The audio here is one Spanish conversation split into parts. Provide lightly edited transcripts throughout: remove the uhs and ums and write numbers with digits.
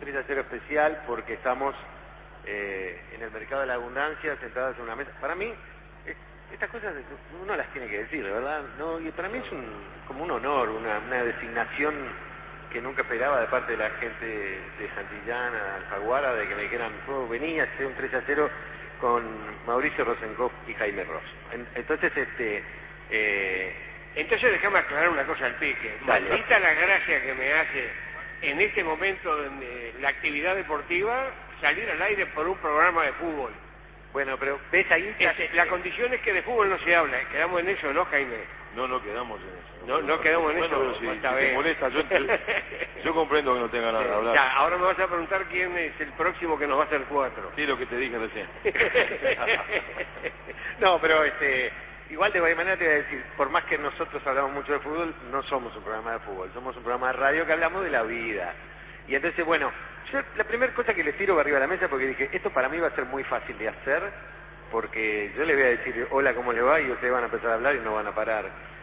3-0 especial porque estamos en el mercado de la abundancia, sentados en una mesa. Para mí, estas cosas uno las tiene que decir, ¿verdad? No, y para mí es como un honor, una designación que nunca esperaba de parte de la gente de Santillana, Alfaguara, de que me dijeran, venía a hacer un 3-0 con Mauricio Rosenkopf y Jaime Ross. Entonces, Entonces déjame aclarar una cosa al pique. Dale. Maldita la gracia que me hace en este momento de la actividad deportiva salir al aire por un programa de fútbol. Bueno, pero ves ahí... La condición es que de fútbol no se habla. Quedamos en eso, ¿no, Jaime? No quedamos en eso. No quedamos en eso. Bueno, pero si te molesta, yo comprendo que no tenga nada de hablar. Ya, ahora me vas a preguntar quién es el próximo que nos va a hacer 4. Sí, lo que te dije recién. No, pero igual de cualquier manera te voy a decir, por más que nosotros hablamos mucho de fútbol, no somos un programa de fútbol, somos un programa de radio que hablamos de la vida. Y entonces, bueno, yo la primera cosa que les tiro arriba de la mesa, porque dije, esto para mí va a ser muy fácil de hacer, porque yo les voy a decir, hola, ¿cómo le va? Y ustedes van a empezar a hablar y no van a parar.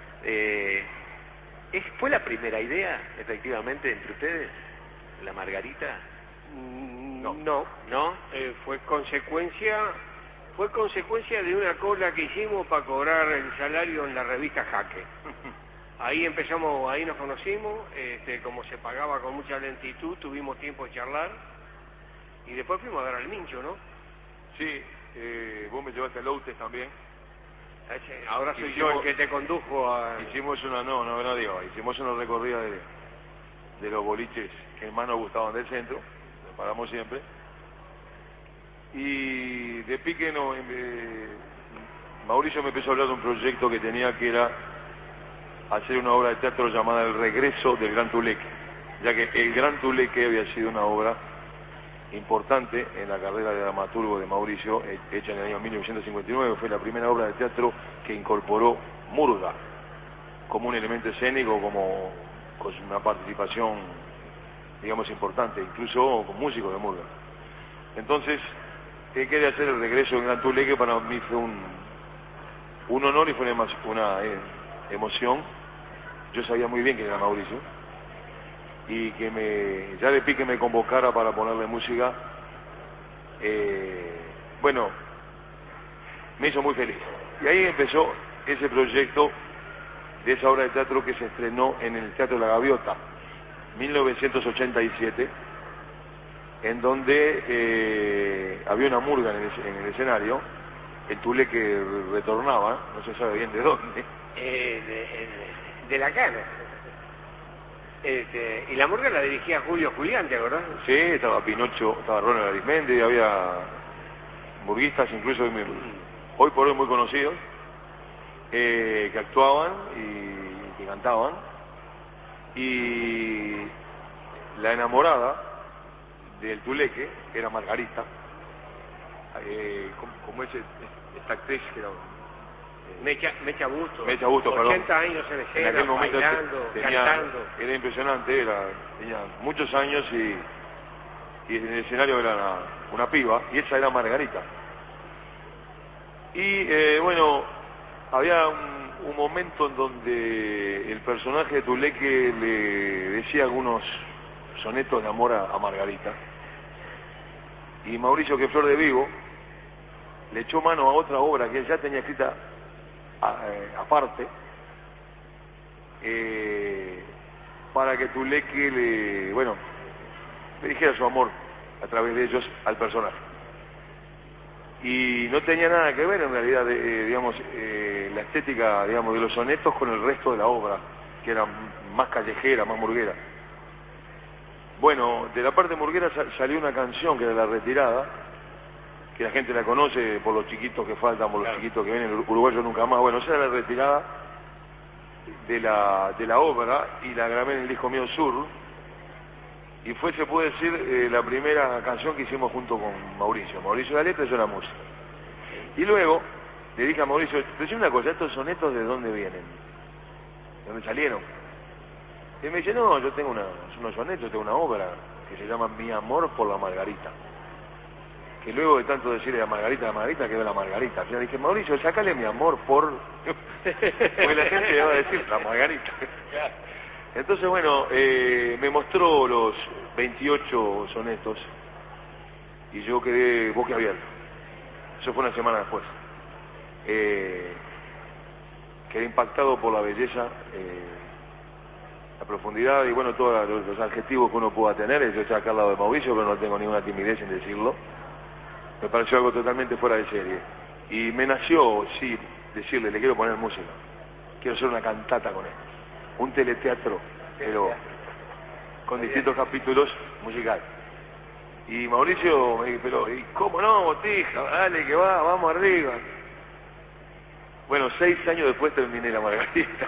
¿Fue la primera idea, efectivamente, entre ustedes, la Margarita? No. ¿No? Fue consecuencia de una cola que hicimos para cobrar el salario en la revista Jaque. Ahí empezamos, ahí nos conocimos, como se pagaba con mucha lentitud, tuvimos tiempo de charlar y después fuimos a dar al Mincho, ¿no? Sí, vos me llevaste a Loutes también. Ahora soy yo el que te condujo a... Hicimos hicimos una recorrida de los boliches que más nos gustaban del centro, lo pagamos siempre. Y de pique Mauricio me empezó a hablar de un proyecto que tenía, que era hacer una obra de teatro llamada El Regreso del Gran Tuleque, ya que el Gran Tuleque había sido una obra importante en la carrera de dramaturgo de Mauricio, hecha en el año 1959. Fue la primera obra de teatro que incorporó murga como un elemento escénico, con una participación, digamos, importante, incluso con músicos de murga. Entonces, él quería hacer El Regreso del Gran Tuleque. Para mí fue un honor y fue una emoción. Yo sabía muy bien que era Mauricio, y que ya de pique me convocara para ponerle música, bueno, me hizo muy feliz. Y ahí empezó ese proyecto de esa obra de teatro que se estrenó en el Teatro La Gaviota, 1987, en donde había una murga en el escenario, el Tuleque retornaba, no se sabe bien de dónde. De la Cana. Y la murga la dirigía Julio Julián, ¿te acordás? Sí, estaba Pinocho, estaba Ronald Arismendi, había murguistas incluso hoy por hoy muy conocidos, que actuaban y que cantaban. Y la enamorada del Tuleque era Margarita, como esta actriz que era... Mecha Busto. Mecha Busto, 80 años en escena, aquel momento bailando, cantando. Era impresionante, tenía muchos años y en el escenario era una piba, y esa era Margarita. Y bueno, había un momento en donde el personaje de Tuleque le decía algunos sonetos de amor a Margarita, y Mauricio, que flor de vivo, le echó mano a otra obra que él ya tenía escrita aparte, para que Tuleque le dijera su amor a través de ellos al personaje. Y no tenía nada que ver en realidad, digamos, la estética, digamos, de los sonetos con el resto de la obra, que era más callejera, más murguera. Bueno, de la parte murguera salió una canción que era La Retirada, que la gente la conoce por los chiquitos que faltan, por los chiquitos que vienen, el uruguayo nunca más. Bueno, esa era La Retirada de la obra, y la grabé en el disco mío Sur, y fue, se puede decir, la primera canción que hicimos junto con Mauricio la letra y yo la música. Y luego le dije a Mauricio, decime una cosa, ¿estos sonetos de dónde vienen? ¿De dónde salieron? Y me dice, no, yo tengo unos sonetos, tengo una obra que se llama Mi amor por la Margarita, que luego de tanto decirle a Margarita, quedó la Margarita. Yo dije, Mauricio, sácale Mi amor por... Porque la gente va a decir la Margarita. Entonces, bueno, me mostró los 28 sonetos y yo quedé boquiabierto. Eso fue una semana después. Quedé impactado por la belleza, la profundidad y bueno, todos los adjetivos que uno pueda tener. Yo estoy acá al lado de Mauricio, pero no tengo ninguna timidez en decirlo. Me pareció algo totalmente fuera de serie. Y me nació, sí, decirle, le quiero poner música. Quiero hacer una cantata con él. Un teleteatro, pero con distintos capítulos musical. Y Mauricio me dijo, pero ¿y cómo no, Botija? Dale, que vamos arriba. Bueno, 6 años después terminé la Margarita.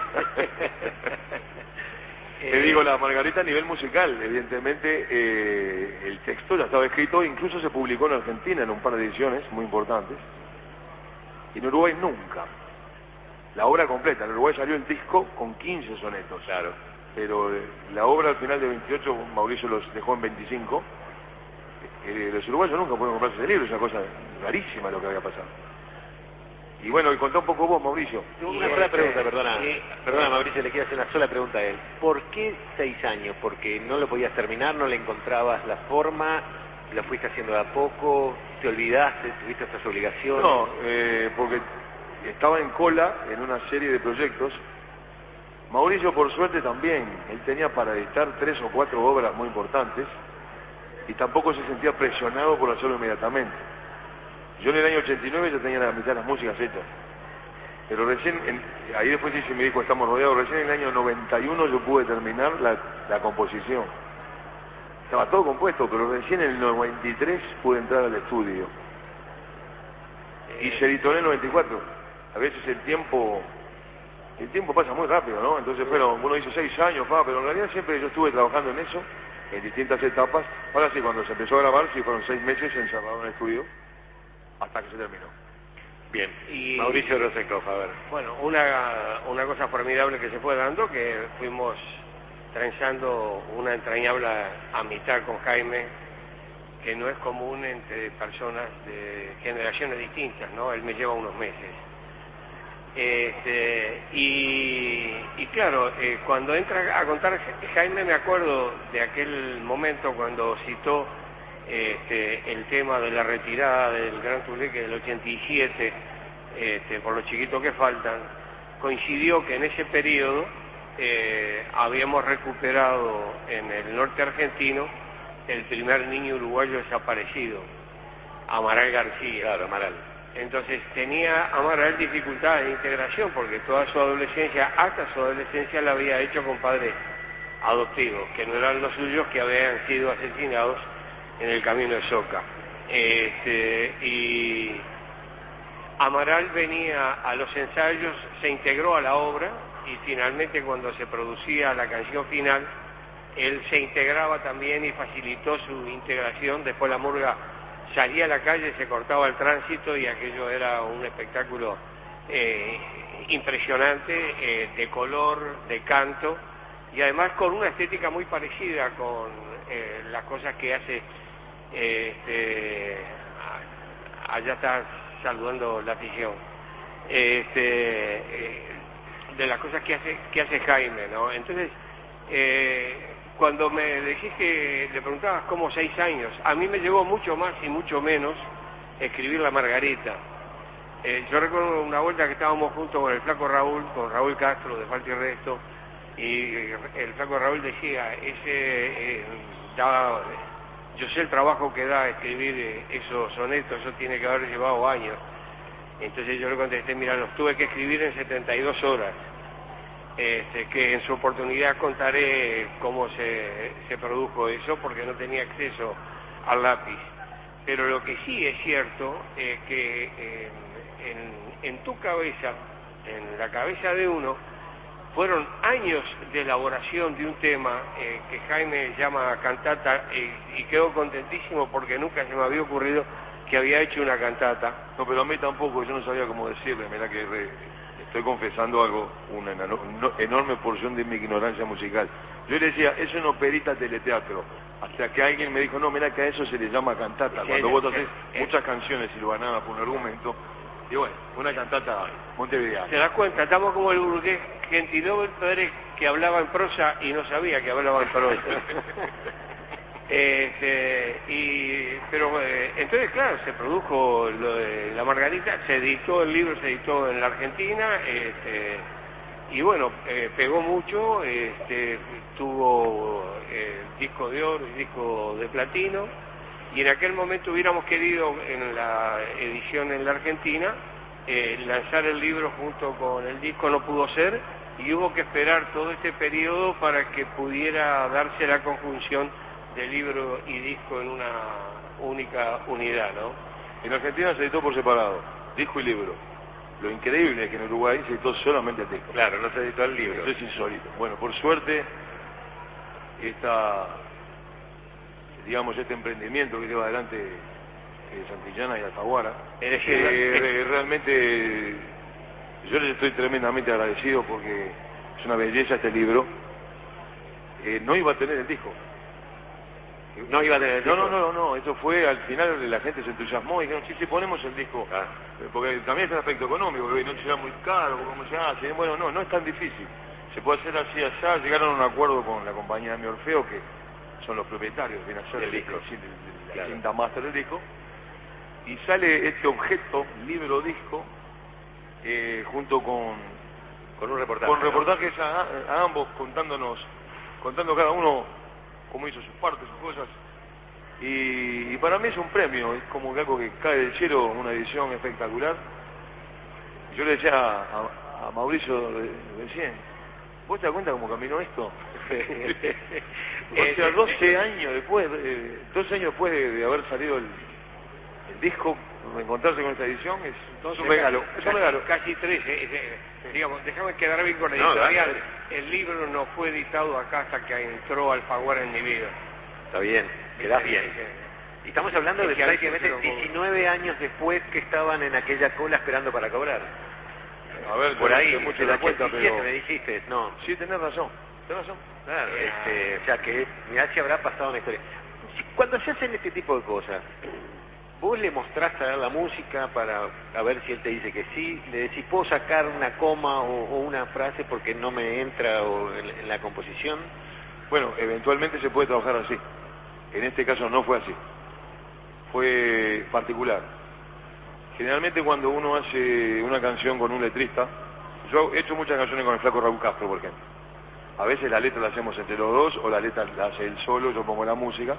Te digo, la Margarita a nivel musical, evidentemente el texto ya estaba escrito, incluso se publicó en Argentina en un par de ediciones muy importantes. Y en Uruguay nunca. La obra completa, en Uruguay salió el disco con 15 sonetos. Claro. Pero la obra al final de 28, Mauricio los dejó en 25. Los uruguayos nunca pueden comprarse ese libro, es una cosa rarísima lo que había pasado. Y bueno, y contá un poco vos, Mauricio. Una sola pregunta, perdona Mauricio, le quiero hacer una sola pregunta a él. ¿Por qué 6 años? ¿Porque no lo podías terminar, no le encontrabas la forma, lo fuiste haciendo de a poco, te olvidaste, tuviste otras obligaciones? No, porque estaba en cola en una serie de proyectos. Mauricio, por suerte, también. Él tenía para editar 3 o 4 obras muy importantes y tampoco se sentía presionado por hacerlo inmediatamente. Yo en el año 89 ya tenía la mitad de las músicas hechas. Pero recién, ahí después sí me dijo, estamos rodeados, recién en el año 91 yo pude terminar la composición. Estaba todo compuesto, pero recién en el 93 pude entrar al estudio. Y se editó en el 94. A veces el tiempo pasa muy rápido, ¿no? Entonces, bueno, uno dice 6 años, pero en realidad siempre yo estuve trabajando en eso, en distintas etapas. Ahora sí, cuando se empezó a grabar, sí fueron 6 meses encerrado en el estudio, hasta que se terminó. Bien, y Mauricio Rosenkopf, a ver. Bueno, una cosa formidable que se fue dando, que fuimos trenzando una entrañable amistad con Jaime, que no es común entre personas de generaciones distintas, ¿no? Él me lleva unos meses. Y claro, cuando entra a contar Jaime, me acuerdo de aquel momento cuando citó el tema de la retirada del Gran Tuleque del 87, por los chiquitos que faltan. Coincidió que en ese periodo habíamos recuperado en el norte argentino el primer niño uruguayo desaparecido, Amaral García. Claro, Amaral. Entonces tenía Amaral dificultades de integración porque toda su adolescencia, hasta su adolescencia, la había hecho con padres adoptivos, que no eran los suyos, que habían sido asesinados en el camino de Soca. Y Amaral venía a los ensayos, se integró a la obra y finalmente cuando se producía la canción final, él se integraba también y facilitó su integración. Después la murga salía a la calle, se cortaba el tránsito y aquello era un espectáculo impresionante, de color, de canto y además con una estética muy parecida con las cosas que hace. Allá está saludando la afición. De las cosas que hace Jaime, ¿no? Entonces, cuando me decís que le preguntabas cómo 6 años, a mí me llevó mucho más y mucho menos escribir la Margarita. Yo recuerdo una vuelta que estábamos juntos con el flaco Raúl, con Raúl Castro de Falta y Resto, y el flaco Raúl decía, yo sé el trabajo que da escribir esos sonetos, eso tiene que haber llevado años. Entonces yo le contesté, mira, los tuve que escribir en 72 horas, que en su oportunidad contaré cómo se produjo eso, porque no tenía acceso al lápiz. Pero lo que sí es cierto es que en tu cabeza, en la cabeza de uno, fueron años de elaboración de un tema que Jaime llama cantata y quedó contentísimo porque nunca se me había ocurrido que había hecho una cantata. No, pero a mí tampoco, yo no sabía cómo decirle, mira que estoy confesando algo, una enorme porción de mi ignorancia musical. Yo le decía, es una operita teleteatro, hasta que alguien me dijo, no, mira que a eso se le llama cantata. Cuando vos haces muchas canciones silvanadas por un argumento, Y bueno, una cantata montevideana. ¿Te das cuenta? Estamos como el burgués Gentilópolis que hablaba en prosa y no sabía que hablaba en prosa. Entonces, claro, se produjo lo de La Margarita, se editó el libro, se editó en la Argentina, y bueno, pegó mucho, tuvo disco de oro y disco de platino, y en aquel momento hubiéramos querido, en la edición en la Argentina, lanzar el libro junto con el disco, no pudo ser, y hubo que esperar todo este periodo para que pudiera darse la conjunción de libro y disco en una única unidad, ¿no? En Argentina se editó por separado, disco y libro. Lo increíble es que en Uruguay se editó solamente el disco. Claro, no se editó el libro. Eso es insólito. Bueno, por suerte, este emprendimiento que lleva adelante Santillana y Alfaguara, realmente yo les estoy tremendamente agradecido porque es una belleza este libro. No iba a tener el disco. No iba a tener el disco. No, eso fue, al final la gente se entusiasmó y dijeron, sí, ponemos el disco. Ah. Porque también es un aspecto económico, que no será muy caro, ¿cómo se hace? Bueno, no es tan difícil. Se puede hacer así, allá. Llegaron a un acuerdo con la compañía de mi Orfeo, que son los propietarios de del disco, la cinta máster del disco, y sale este objeto, libro-disco, junto con un reportaje. Con reportajes a ambos, contando cada uno cómo hizo sus partes, sus cosas. Y para mí es un premio, es como que algo que cae del cielo, una edición espectacular. Yo le decía a Mauricio recién, ¿vos te das cuenta cómo caminó esto? O sea, 12 años después de haber salido el disco, encontrarse con esta edición es un regalo. Casi 13. Digamos, déjame quedar bien con la editorial. El libro no fue editado acá hasta que entró Alfaguara en mi vida. Está bien, quedás bien. Y estamos hablando de prácticamente 19 años después que estaban en aquella cola esperando para cobrar. A ver, por ahí, mucho la cuenta, pero me dijiste, no. Sí, tenés razón. Claro, o sea que, mirá si habrá pasado una historia. Cuando se hacen este tipo de cosas, vos le mostrás a él la música para a ver si él te dice que sí, le decís, ¿puedo sacar una coma o una frase porque no me entra en la composición? Bueno, eventualmente se puede trabajar así. En este caso no fue así. Fue particular. Generalmente cuando uno hace una canción con un letrista, yo he hecho muchas canciones con el flaco Raúl Castro, por ejemplo. A veces la letra la hacemos entre los dos, o la letra la hace él solo, yo pongo la música.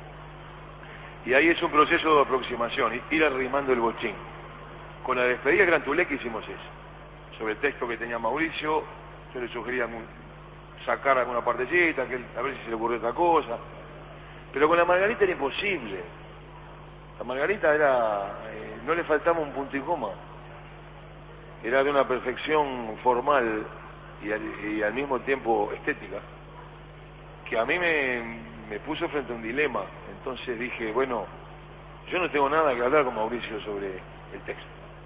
Y ahí es un proceso de aproximación, ir arrimando el bochín. Con la despedida del Gran Tuleque hicimos eso. Sobre el texto que tenía Mauricio, yo le sugería sacar alguna partecita, a ver si se le ocurrió otra cosa. Pero con la Margarita era imposible. La Margarita no le faltaba un punto y coma. Era de una perfección formal y al mismo tiempo estética, que a mí me puso frente a un dilema. Entonces dije, bueno, yo no tengo nada que hablar con Mauricio sobre el texto.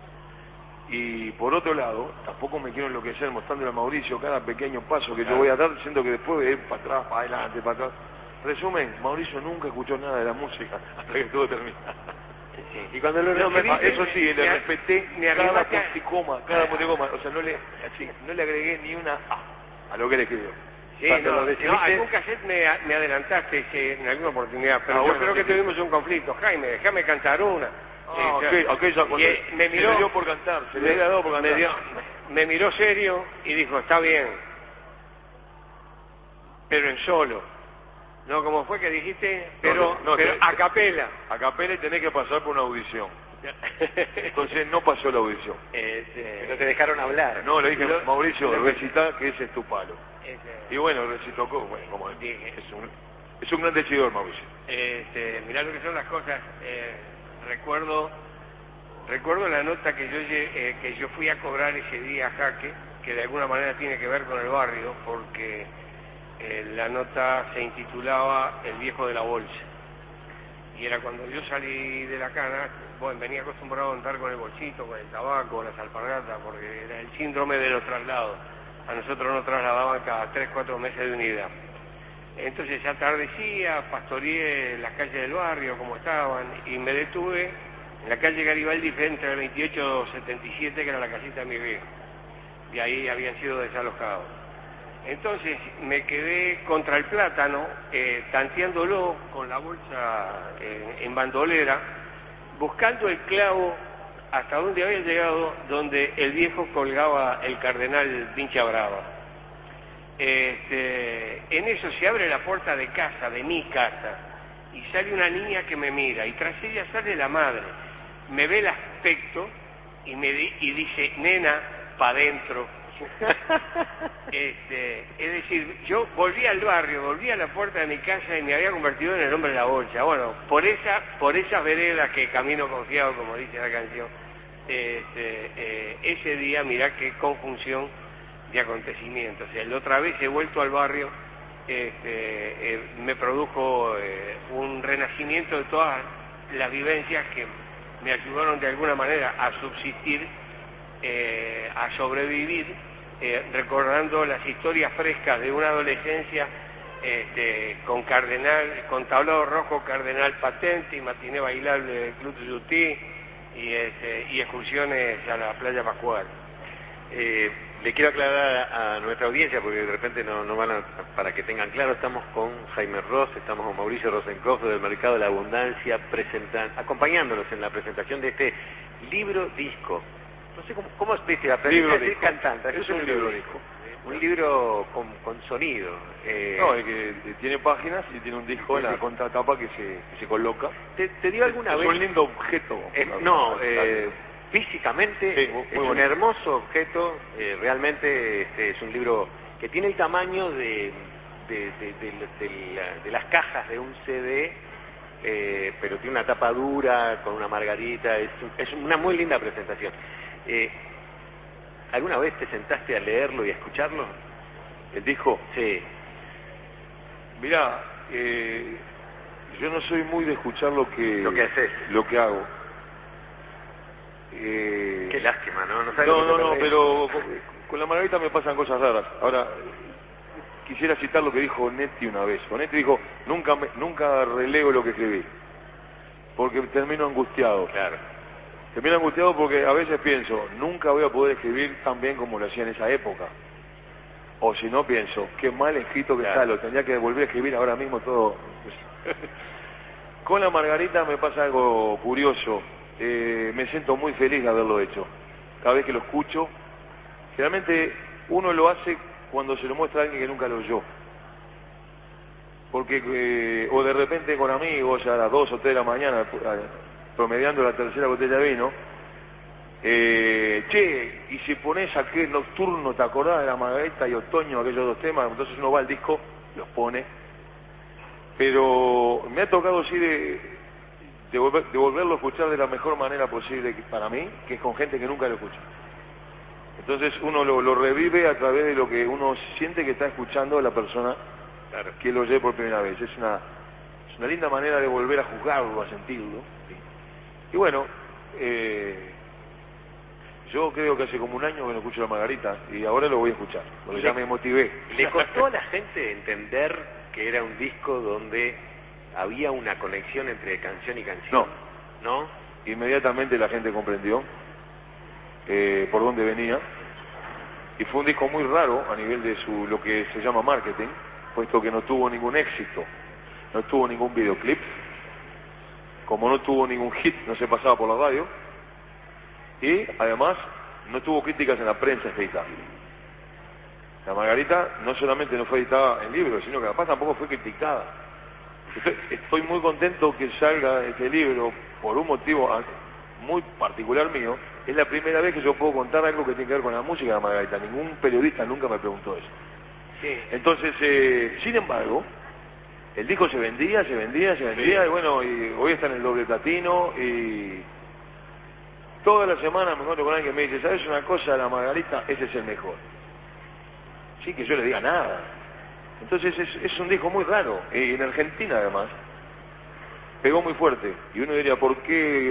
Y por otro lado, tampoco me quiero enloquecer mostrándole a Mauricio cada pequeño paso que yo voy a dar, siendo que después voy a ir para atrás, para adelante, para atrás. Resumen, Mauricio nunca escuchó nada de la música hasta que todo termina. Sí. Y cuando lo eso sí, le respeté cada punticoma, o sea, no le agregué ni una A lo que él escribió. Sí, algún cassette me adelantaste en alguna oportunidad, pero yo creo que tuvimos un conflicto. Jaime, déjame cantar una. Me miró, se le dio por cantar, me miró serio y dijo, está bien, pero en solo. No, como fue que dijiste, pero a capela. A capela y tenés que pasar por una audición. Entonces no pasó la audición. No te dejaron hablar. No, le dije, Mauricio, recita que ese es tu palo. Y bueno, recitó, bueno, como dije, es un gran decidor, Mauricio. Mirá lo que son las cosas. Recuerdo la nota que yo fui a cobrar ese día a Jaque, que de alguna manera tiene que ver con el barrio, porque la nota se intitulaba El viejo de la bolsa. Y era cuando yo salí de la cana, bueno, venía acostumbrado a andar con el bolsito, con el tabaco, las alpargatas, porque era el síndrome de los traslados. A nosotros nos trasladaban cada 3-4 meses de unidad. Entonces ya atardecía, pastoreé las calles del barrio como estaban y me detuve en la calle Garibaldi frente al 2877, que era la casita de mi viejo. De ahí habían sido desalojados. Entonces me quedé contra el plátano, tanteándolo con la bolsa en bandolera, buscando el clavo hasta donde había llegado, donde el viejo colgaba el cardenal Pincha Brava. En eso se abre la puerta de casa, de mi casa, y sale una niña que me mira, y tras ella sale la madre, me ve el aspecto y dice, nena, pa' dentro. Es decir, yo volví al barrio, volví a la puerta de mi casa y me había convertido en el hombre de la bolsa. Bueno, por esas veredas que camino confiado, como dice la canción, ese día, mirá qué conjunción de acontecimientos. O sea, la otra vez he vuelto al barrio, me produjo un renacimiento de todas las vivencias que me ayudaron de alguna manera a subsistir, a sobrevivir, recordando las historias frescas de una adolescencia con tablado rojo, Cardenal Patente y matiné bailable del Club Tuyutí y excursiones a la playa Pascual. Le quiero aclarar a nuestra audiencia, porque de repente no van a, para que tengan claro, estamos con Jaime Ross, estamos con Mauricio Rosenkopf del Mercado de la Abundancia, acompañándonos en la presentación de este libro-disco. No sé cómo explica, aprendí a decir cantante. Es un libro-disco. Un libro con sonido. No, que tiene páginas y tiene un disco en la contratapa que se coloca. ¿Te dio alguna vez? Es un lindo objeto. Físicamente sí, es un hermoso objeto, realmente es un libro que tiene el tamaño de las cajas de un CD, pero tiene una tapa dura, con una margarita, es una muy linda presentación. ¿Alguna vez te sentaste a leerlo y a escucharlo? ¿El disco? Sí. Mirá, yo no soy muy de escuchar lo que haces. Lo que hago. Qué lástima, ¿no? No, pero con la Margarita me pasan cosas raras. Ahora, quisiera citar lo que dijo Netti una vez. Netti dijo, nunca relego lo que escribí, porque termino angustiado. Claro. Termino angustiado porque a veces pienso, nunca voy a poder escribir tan bien como lo hacía en esa época. O si no, pienso, qué mal escrito que está, lo tendría que volver a escribir ahora mismo todo. Con la Margarita me pasa algo curioso. Me siento muy feliz de haberlo hecho. Cada vez que lo escucho, generalmente uno lo hace cuando se lo muestra a alguien que nunca lo oyó. Porque, o de repente con amigos a las 2 o 3 de la mañana, promediando la tercera botella de vino, y si pones aquel nocturno, ¿te acordás de la Margarita y Otoño, aquellos dos temas? Entonces uno va al disco, los pone. Pero me ha tocado sí de volverlo a escuchar de la mejor manera posible para mí, que es con gente que nunca lo escucha. Entonces uno lo revive a través de lo que uno siente que está escuchando a la persona que lo oye por primera vez. Es una linda manera de volver a juzgarlo, a sentirlo. ¿Sí? Y bueno, yo creo que hace como un año que no escucho la Margarita y ahora lo voy a escuchar, porque ya me motivé. ¿Le costó a la gente entender que era un disco donde había una conexión entre canción y canción? ¿No? Inmediatamente la gente comprendió por dónde venía, y fue un disco muy raro a nivel de lo que se llama marketing, puesto que no tuvo ningún éxito, no tuvo ningún videoclip, como no tuvo ningún hit, no se pasaba por la radio, y además no tuvo críticas en la prensa escrita. La Margarita no solamente no fue editada en libros, sino que además tampoco fue criticada. Estoy muy contento que salga este libro por un motivo muy particular mío. Es la primera vez que yo puedo contar algo que tiene que ver con la música de la Margarita. Ningún periodista nunca me preguntó eso. Sí. Entonces, sin embargo, el disco se vendía, sí. Y bueno, y hoy está en el doble platino, y toda la semana me encuentro con alguien que me dice, ¿sabes una cosa? La Margarita, ese es el mejor. Sí, que yo le diga nada. Entonces es un disco muy raro, y en Argentina además pegó muy fuerte, y uno diría, ¿por qué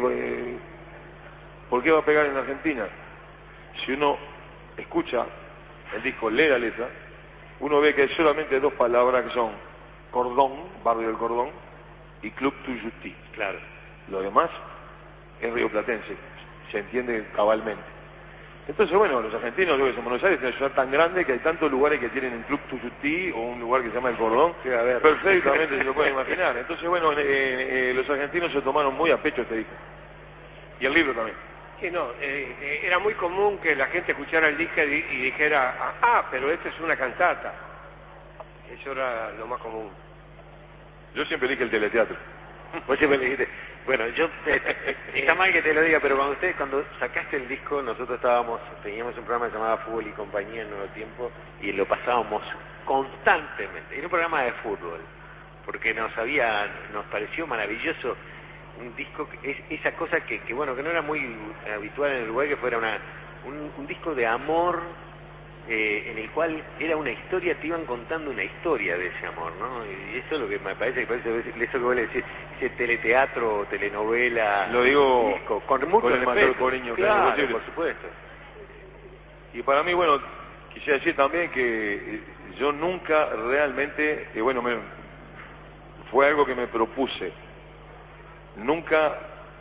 va a pegar en Argentina? Si uno escucha el disco, lee la letra, uno ve que hay solamente dos palabras que son Cordón, Barrio del Cordón, y Club Tuyutí. Claro. Lo demás es rioplatense, se entiende cabalmente. Entonces, bueno, los argentinos, yo que en Buenos Aires es una ciudad tan grande que hay tantos lugares que tienen un club tuyutí o un lugar que se llama El Cordón, sí, a ver. perfectamente se lo pueden imaginar. Entonces, bueno, los argentinos se tomaron muy a pecho este disco. Y el libro también. Sí, no, era muy común que la gente escuchara el disco y dijera, pero esto es una cantata. Eso era lo más común. Yo siempre dije el teleteatro. Vos siempre le dijiste, bueno, está mal que te lo diga, pero cuando sacaste el disco, nosotros teníamos un programa que se llamaba Fútbol y Compañía en Nuevo Tiempo, y lo pasábamos constantemente. Era un programa de fútbol, porque nos pareció maravilloso un disco, esa cosa que no era muy habitual en el Uruguay, que fuera un disco de amor, en el cual era una historia, te iban contando una historia de ese amor, ¿no? Y eso es lo que me parece eso que vos le decís, ese teleteatro, telenovela, lo digo disco, con mucho el mayor cariño que claro, posible. por supuesto. Y para mí, bueno, quisiera decir también que yo nunca realmente, fue algo que me propuse, nunca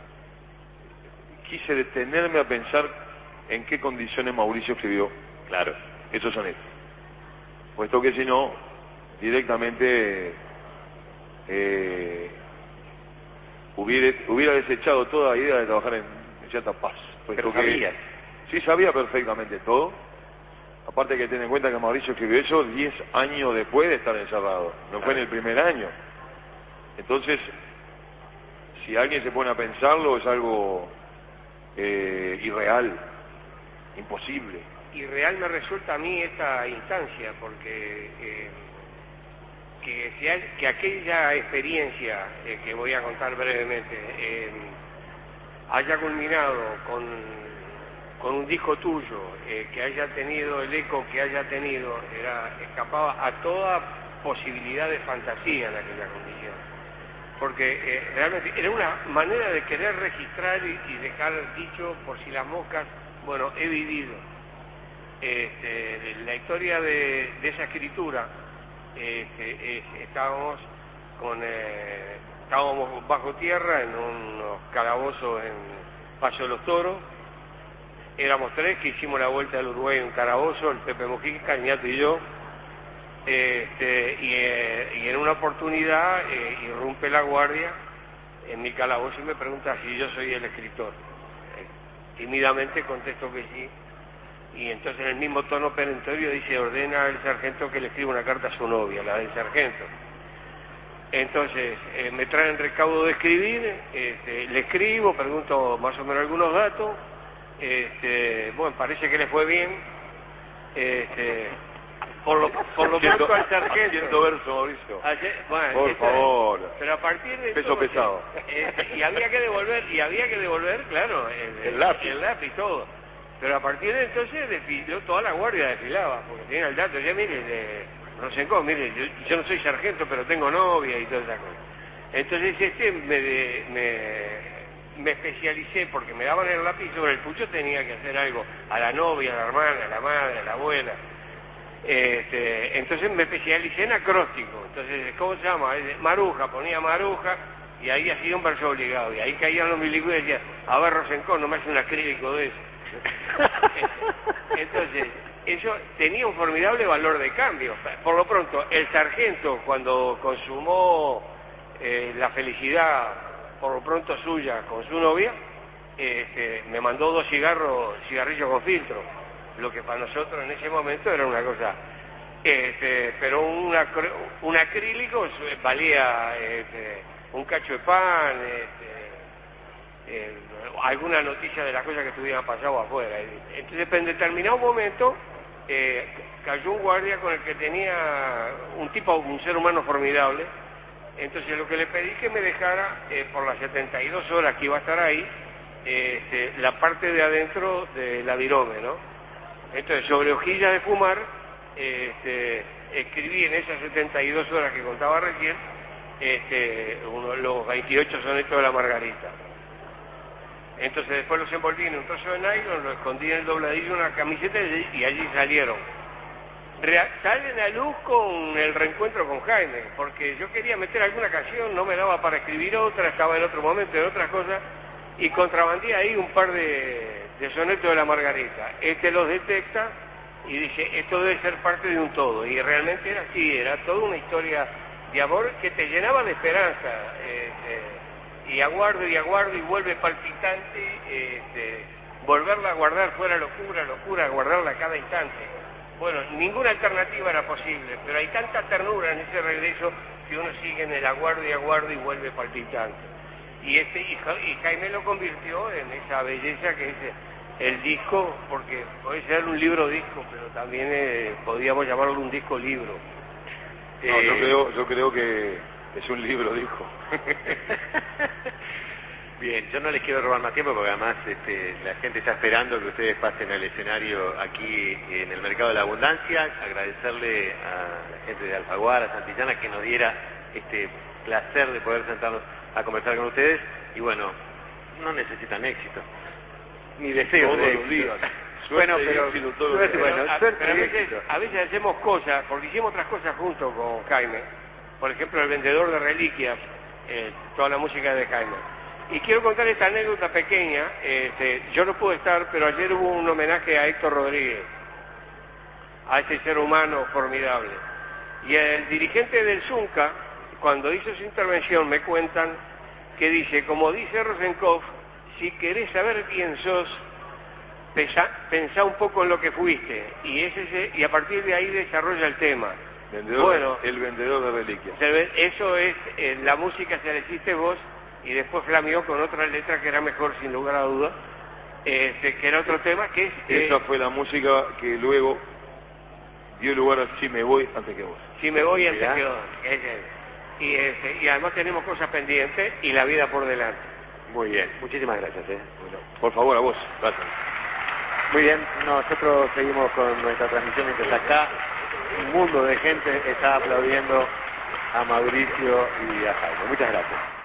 quise detenerme a pensar en qué condiciones Mauricio escribió. Claro. Esos son estos. Puesto que si no, directamente hubiera desechado toda idea de trabajar en cierta paz. Pero sabías. Sí, sabía perfectamente todo. Aparte que ten en cuenta que Mauricio escribió eso 10 años después de estar encerrado. No fue en el primer año. Entonces, si alguien se pone a pensarlo, es algo irreal, imposible. Y real me resulta a mí esta instancia, porque que aquella experiencia que voy a contar brevemente haya culminado con un disco tuyo, que haya tenido el eco que haya tenido, escapaba a toda posibilidad de fantasía en aquella condición. Porque realmente era una manera de querer registrar y dejar dicho, por si las moscas, bueno, he vivido. La historia de esa escritura, estábamos bajo tierra en unos calabozos en Paso de los Toros. Éramos 3 que hicimos la vuelta del Uruguay en un calabozo, el Pepe Mujica, Ñato y yo. Y en una oportunidad irrumpe la guardia en mi calabozo y me pregunta si yo soy el escritor. Tímidamente contesto que sí. Y entonces en el mismo tono perentorio dice, ordena al sargento que le escriba una carta a su novia, la del sargento. Entonces me traen recaudo de escribir, le escribo, pregunto más o menos algunos datos, bueno, parece que le fue bien, por lo pronto al sargento. Haciendo verso, Mauricio. Bueno, por favor. Pero a partir de peso pesado. Y había que devolver, claro, el lápiz, todo. Pero a partir de entonces desfiló, toda la guardia desfilaba, porque tenía el dato, ya mire, Rosencó, mire, yo no soy sargento, pero tengo novia y toda esa cosa. Entonces me especialicé, porque me daban el lápiz sobre el pucho, tenía que hacer algo a la novia, a la hermana, a la madre, a la abuela. Entonces me especialicé en acróstico. Entonces, ¿cómo se llama? Maruja, ponía Maruja, y ahí hacía un verso obligado, y ahí caían los milicos y decían, a ver, Rosencó, no me hace un acrílico de eso. Entonces, eso tenía un formidable valor de cambio. Por lo pronto, el sargento, cuando consumó la felicidad, por lo pronto suya, con su novia, me mandó 2 cigarrillos con filtro, lo que para nosotros en ese momento era una cosa, pero un acrílico valía un cacho de pan, alguna noticia de las cosas que estuvieran pasado afuera. Entonces, en determinado momento, cayó un guardia con el que tenía un ser humano formidable. Entonces, lo que le pedí que me dejara, por las 72 horas que iba a estar ahí, la parte de adentro del avirome, ¿no? Entonces, sobre hojilla de fumar, escribí en esas 72 horas que contaba recién, los 28 sonetos de la Margarita. Entonces después los envolví en un trozo de nylon, los escondí en el dobladillo de una camiseta y allí salieron. Salen a luz con el reencuentro con Jaime, porque yo quería meter alguna canción, no me daba para escribir otra, estaba en otro momento, en otras cosas, y contrabandea ahí un par de sonetos de la Margarita. Este los detecta y dice, esto debe ser parte de un todo, y realmente era así, era toda una historia de amor que te llenaba de esperanza, y aguardo y vuelve palpitante, volverla a guardar fuera locura, guardarla a cada instante. Bueno, ninguna alternativa era posible, pero hay tanta ternura en ese regreso que uno sigue en el aguardo y vuelve palpitante. Y Jaime lo convirtió en esa belleza que es el disco, porque puede ser un libro disco, pero también podríamos llamarlo un disco libro. No, yo creo que es un libro disco. Bien, yo no les quiero robar más tiempo porque además la gente está esperando que ustedes pasen al escenario aquí en el Mercado de la Abundancia. Agradecerle a la gente de Alfaguara, Santillana, que nos diera este placer de poder sentarnos a conversar con ustedes. Y bueno, no necesitan éxito, ni deseos todos de los éxito. días. Bueno, pero suerte, bueno, suerte pero y éxito. a veces hacemos cosas, porque hicimos otras cosas juntos con Jaime. Por ejemplo, El Vendedor de Reliquias, toda la música de Jaime. Y quiero contar esta anécdota pequeña. Yo no pude estar, pero ayer hubo un homenaje a Héctor Rodríguez, a ese ser humano formidable. Y el dirigente del Zunca, cuando hizo su intervención, me cuentan que dice, como dice Rosenkopf, si querés saber quién sos, pensá un poco en lo que fuiste. Y a partir de ahí desarrolla el tema. El vendedor de reliquias. Eso es, la música se la hiciste vos, y después flameó con otra letra que era mejor, sin lugar a dudas, que era otro tema, que es... Esa fue la música que luego dio lugar a Si me voy antes que vos. Si me voy antes que vos. Y además tenemos cosas pendientes y la vida por delante. Muy bien, muchísimas gracias. Bueno, por favor, a vos. Gracias. Muy bien, nosotros seguimos con nuestra transmisión mientras acá un mundo de gente está aplaudiendo a Mauricio y a Jaime. Muchas gracias.